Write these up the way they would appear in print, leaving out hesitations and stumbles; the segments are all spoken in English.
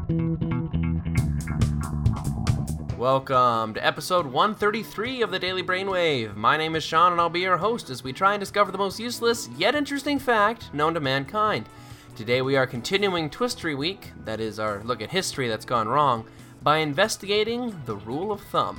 Welcome to episode 133 of the Daily Brainwave. My name is Sean and I'll be your host as we try and discover the most useless yet interesting fact known to mankind. Today we are continuing Twistery Week, that is our look at history that's gone wrong, by investigating the rule of thumb.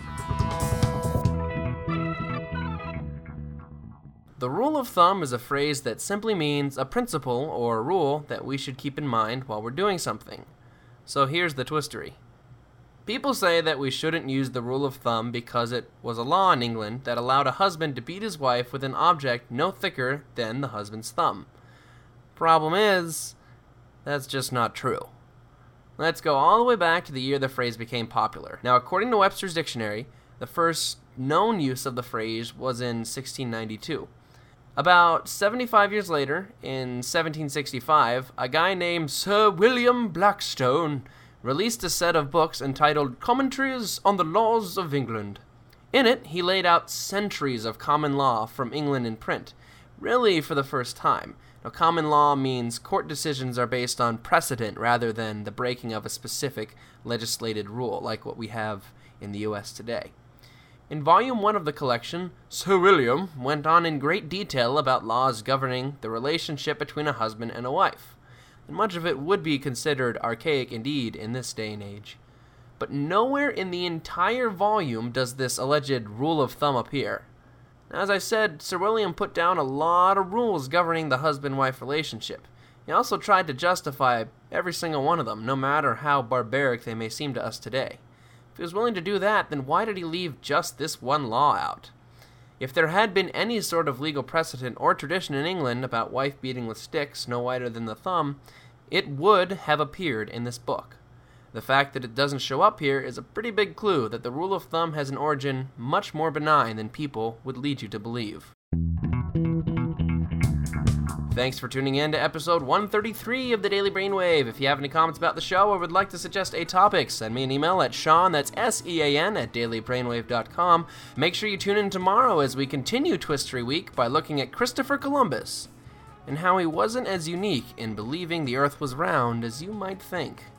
The rule of thumb is a phrase that simply means a principle or a rule that we should keep in mind while we're doing something. So here's the twistery. People say that we shouldn't use the rule of thumb because it was a law in England that allowed a husband to beat his wife with an object no thicker than the husband's thumb. Problem is, that's just not true. Let's go all the way back to the year the phrase became popular. Now, according to Webster's Dictionary, the first known use of the phrase was in 1692. About 75 years later, in 1765, a guy named Sir William Blackstone released a set of books entitled Commentaries on the Laws of England. In it, he laid out centuries of common law from England in print, really for the first time. Now, common law means court decisions are based on precedent rather than the breaking of a specific legislated rule, like what we have in the U.S. today. In Volume 1 of the collection, Sir William went on in great detail about laws governing the relationship between a husband and a wife. And much of it would be considered archaic indeed in this day and age. But nowhere in the entire volume does this alleged rule of thumb appear. Now, as I said, Sir William put down a lot of rules governing the husband-wife relationship. He also tried to justify every single one of them, no matter how barbaric they may seem to us today. If he was willing to do that, then why did he leave just this one law out? If there had been any sort of legal precedent or tradition in England about wife beating with sticks no wider than the thumb, it would have appeared in this book. The fact that it doesn't show up here is a pretty big clue that the rule of thumb has an origin much more benign than people would lead you to believe. Thanks for tuning in to episode 133 of the Daily Brainwave. If you have any comments about the show or would like to suggest a topic, send me an email at Sean, that's S-E-A-N, at dailybrainwave.com. Make sure you tune in tomorrow as we continue Twistery Week by looking at Christopher Columbus and how he wasn't as unique in believing the earth was round as you might think.